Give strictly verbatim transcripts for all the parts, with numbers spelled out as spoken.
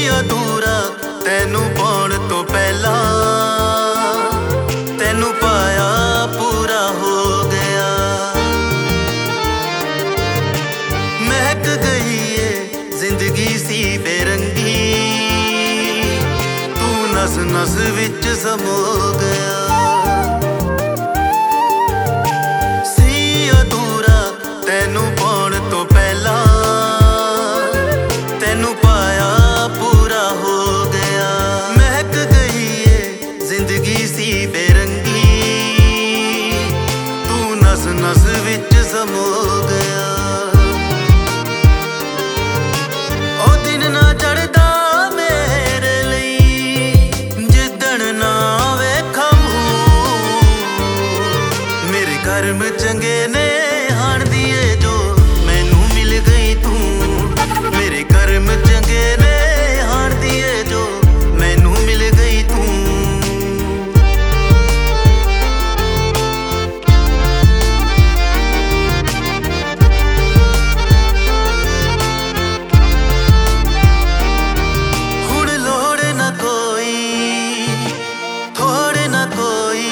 ਅਧੂਰਾ ਤੈਨੂੰ ਪਾਉਣ ਤੋਂ ਪਹਿਲਾਂ, ਤੈਨੂੰ ਪਾਇਆ ਪੂਰਾ ਹੋ ਗਿਆ। ਮਹਿਕ ਗਈ ਏ ਜ਼ਿੰਦਗੀ ਸੀ ਬੇਰੰਗੀ, ਤੂੰ ਨਸ ਨਸ ਵਿੱਚ ਸਮੋ ਗਿਆ। ਸੀ ਅਧੂਰਾ ਤੈਨੂੰ ਪਾਉਣ ਤੋਂ ਪਹਿਲਾਂ, ਤੈਨੂੰ ਪਾਇਆ ਪੂਰਾ ਹੋ ਗਿਆ। ਮਹਿਕ ਗਈ ਏ ਜ਼ਿੰਦਗੀ ਸੀ ਬੇਰੰਗੀ, ਤੂੰ ਨਸ ਨਸ ਵਿੱਚ ਸਮੋ ਗਿਆ। ਉਹ ਦਿਨ ਨਾ ਚੜ੍ਹਦਾ ਮੇਰੇ ਲਈ ਜਿੱਦਣ ਨਾ ਵੇਖਾਂ ਮੂੰਹ, ਮੇਰੇ ਕਰਮ ਚੰਗੇ ਨੇ ਹਾਣਦੀ ਏ ਜੋ ਮੈਨੂੰ ਮਿਲ ਗਈ ਤੂੰ। ਮੇਰੇ ਕਰਮ ਚੰਗੇ ਨੇ ਹਾਣਦੀ ਏ ਜੋ ਮੈਨੂੰ ਮਿਲ ਗਈ ਤੂੰ। ਹੁਣ ਲੋੜ ਨਾ ਕੋਈ, ਥੋੜ ਨਾ ਕੋਈ,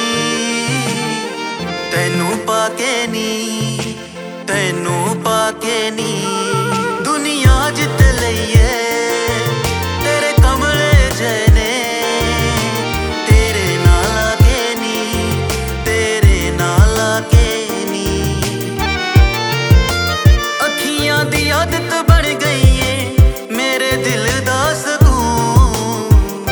ਤੈਨੂੰ ਪਾ ਕੇ ਨੀ, ਤੈਨੂੰ ਪਾ ਕੇ ਨੀ ਦੁਨੀਆ ਜਿੱਤ ਲਈਏ। ਤੇਰੇ ਕਮਲੇ ਜਿਹੇ ਨੇ, ਤੇਰੇ ਨਾਲ ਆ ਕੇ ਨੀ, ਤੇਰੇ ਨਾਲ ਆ ਕੇ ਨੀ। ਅੱਖੀਆਂ ਦੀ ਆਦਤ ਬਣ ਗਈ ਏ ਮੇਰੇ ਦਿਲ ਦਾ ਸਕੂਨ।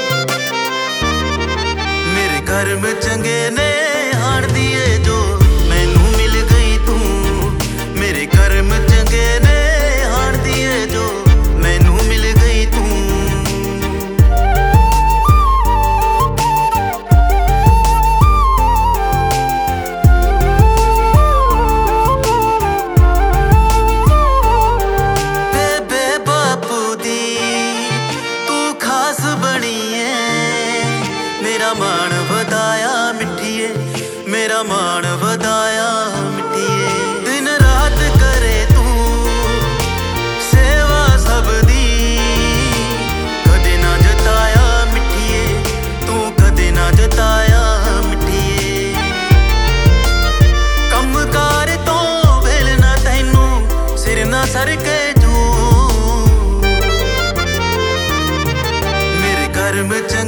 ਮੇਰੇ ਕਰਮ ਚੰਗੇ ਨੇ ਹਾਣਦੀ ਏ ਜੋ ਮੈਨੂੰ ਮਿਲ ਗਈ ਤੂੰ। ਮੇਰੇ ਕਰਮ ਚੰਗੇ ਨੇ ਹਾਣਦੀ ਏ ਜੋ ਮੈਨੂੰ ਮਿਲ ਗਈ ਤੂੰ। ਬੇਬੇ ਬਾਪੂ ਦੀ ਤੂੰ ਖਾਸ ਬਣੀ ਏ, ਮੇਰਾ ਮਾਣ ਵਧਾਇਆ ਮਿੱਠੀਏ, ਮੇਰਾ ਮਾਣ ਵਧਾਇਆ ਮਿੱਠੀਏ। ਦਿਨ ਰਾਤ ਕਰੇ ਤੂੰ ਸੇਵਾ ਸਭ ਦੀ, ਕਦੇ ਨਾ ਜਤਾਇਆ ਮਿੱਠੀਏ, ਤੂੰ ਕਦੇ ਨਾ ਜਤਾਇਆ ਮਿੱਠੀਏ। ਕੰਮ ਕਾਰ ਤੋਂ ਵੇਲ ਨਾ ਤੈਨੂੰ ਸਿਰ ਨਾ ਸਰਕੇ ਜੂ, ਮੇਰੇ ਕਰਮ ਚ